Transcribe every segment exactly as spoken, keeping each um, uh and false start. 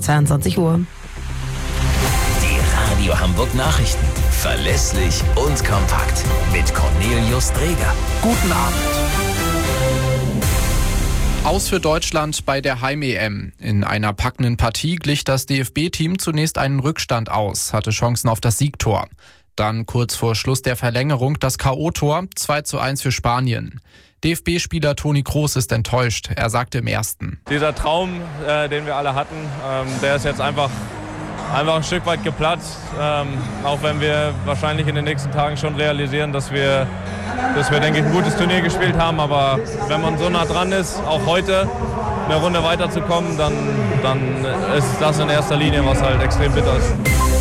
zweiundzwanzig Uhr. Die Radio Hamburg Nachrichten. Verlässlich und kompakt. Mit Cornelius Dreger. Guten Abend. Aus für Deutschland bei der Heim-E M. In einer packenden Partie glich das D F B-Team zunächst einen Rückstand aus, hatte Chancen auf das Siegtor. Dann kurz vor Schluss der Verlängerung das K O-Tor, zwei zu eins für Spanien. D F B-Spieler Toni Kroos ist enttäuscht. Er sagte im ersten: Dieser Traum, äh, den wir alle hatten, ähm, der ist jetzt einfach, einfach ein Stück weit geplatzt. Ähm, auch wenn wir wahrscheinlich in den nächsten Tagen schon realisieren, dass wir, dass wir, denke ich, ein gutes Turnier gespielt haben. Aber wenn man so nah dran ist, auch heute eine Runde weiterzukommen, dann, dann ist das in erster Linie, was halt extrem bitter ist.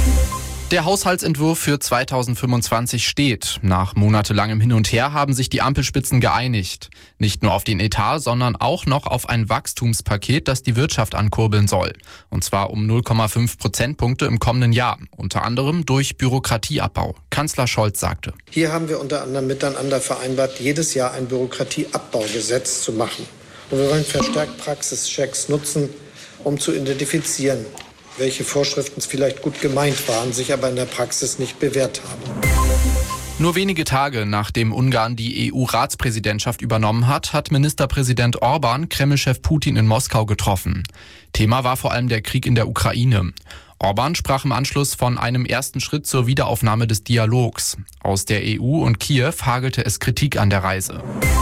Der Haushaltsentwurf für zweitausendfünfundzwanzig steht. Nach monatelangem Hin und Her haben sich die Ampelspitzen geeinigt. Nicht nur auf den Etat, sondern auch noch auf ein Wachstumspaket, das die Wirtschaft ankurbeln soll. Und zwar um null Komma fünf Prozentpunkte im kommenden Jahr. Unter anderem durch Bürokratieabbau. Kanzler Scholz sagte: Hier haben wir unter anderem miteinander vereinbart, jedes Jahr ein Bürokratieabbaugesetz zu machen. Und wir wollen verstärkt Praxischecks nutzen, um zu identifizieren, welche Vorschriften vielleicht gut gemeint waren, sich aber in der Praxis nicht bewährt haben. Nur wenige Tage nachdem Ungarn die E U-Ratspräsidentschaft übernommen hat, hat Ministerpräsident Orban Kreml-Chef Putin in Moskau getroffen. Thema war vor allem der Krieg in der Ukraine. Orban sprach im Anschluss von einem ersten Schritt zur Wiederaufnahme des Dialogs. Aus der E U und Kiew hagelte es Kritik an der Reise.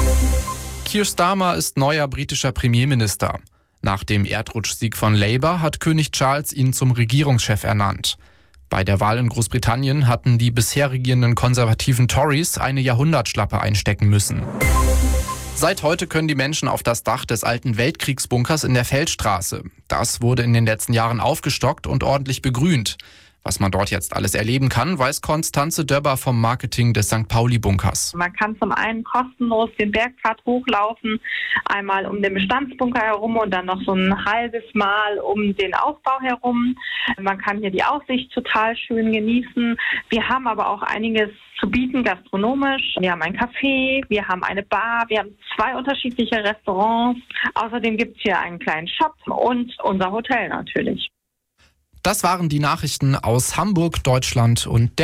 Keir Starmer ist neuer britischer Premierminister. Nach dem Erdrutschsieg von Labour hat König Charles ihn zum Regierungschef ernannt. Bei der Wahl in Großbritannien hatten die bisher regierenden konservativen Tories eine Jahrhundertschlappe einstecken müssen. Seit heute können die Menschen auf das Dach des alten Weltkriegsbunkers in der Feldstraße. Das wurde in den letzten Jahren aufgestockt und ordentlich begrünt. Was man dort jetzt alles erleben kann, weiß Konstanze Döbber vom Marketing des Sankt Pauli-Bunkers. Man kann zum einen kostenlos den Bergpfad hochlaufen, einmal um den Bestandsbunker herum und dann noch so ein halbes Mal um den Aufbau herum. Man kann hier die Aussicht total schön genießen. Wir haben aber auch einiges zu bieten gastronomisch. Wir haben ein Café, wir haben eine Bar, wir haben zwei unterschiedliche Restaurants. Außerdem gibt es hier einen kleinen Shop und unser Hotel natürlich. Das waren die Nachrichten aus Hamburg, Deutschland und der